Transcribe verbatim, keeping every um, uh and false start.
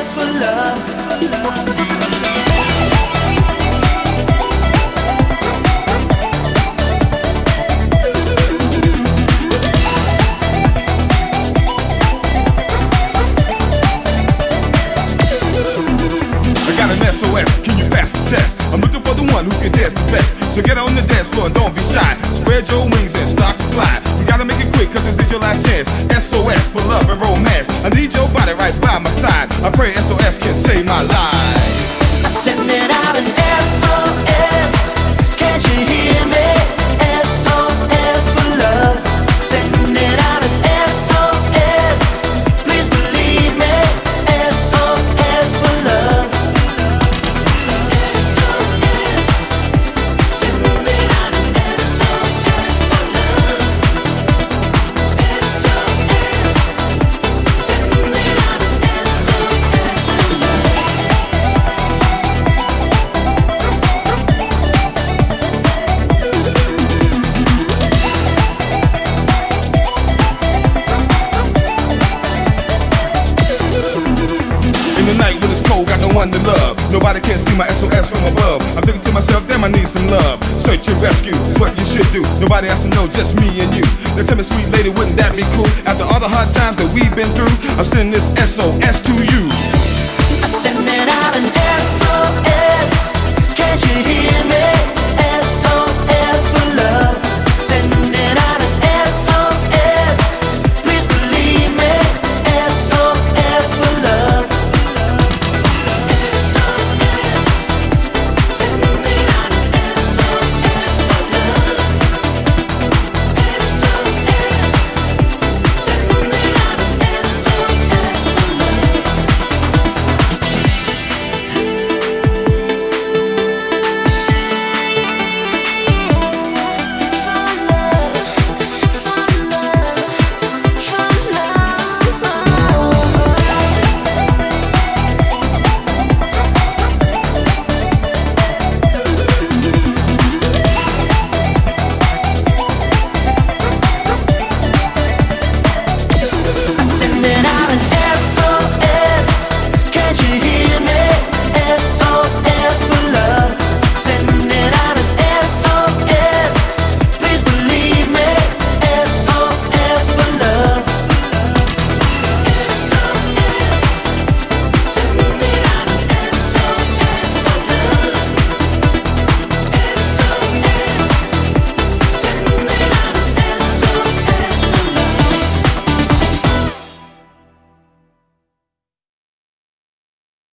S for love. S O S, can you pass the test? I'm looking for the one who can dance the best. So get on the dance floor and don't be shy. Spread your wings and start to fly. You gotta make it quick cause this is your last chance. S O S for love and romance. I need your body right by my side. I pray S O S can save my life. Sending out an S O S. Can't you hear me? S O S for love. Sending out an S O S. Please believe me. S O S for love. In the night when it's cold, got no one to love. Nobody can see my S O S from above. I'm thinking to myself, damn, I need some love. Search and rescue, it's what you should do. Nobody has to know, just me and you. Now tell me, sweet lady, wouldn't that be cool? After all the hard times that we've been through, I'm sending this S O S to you. Sending out an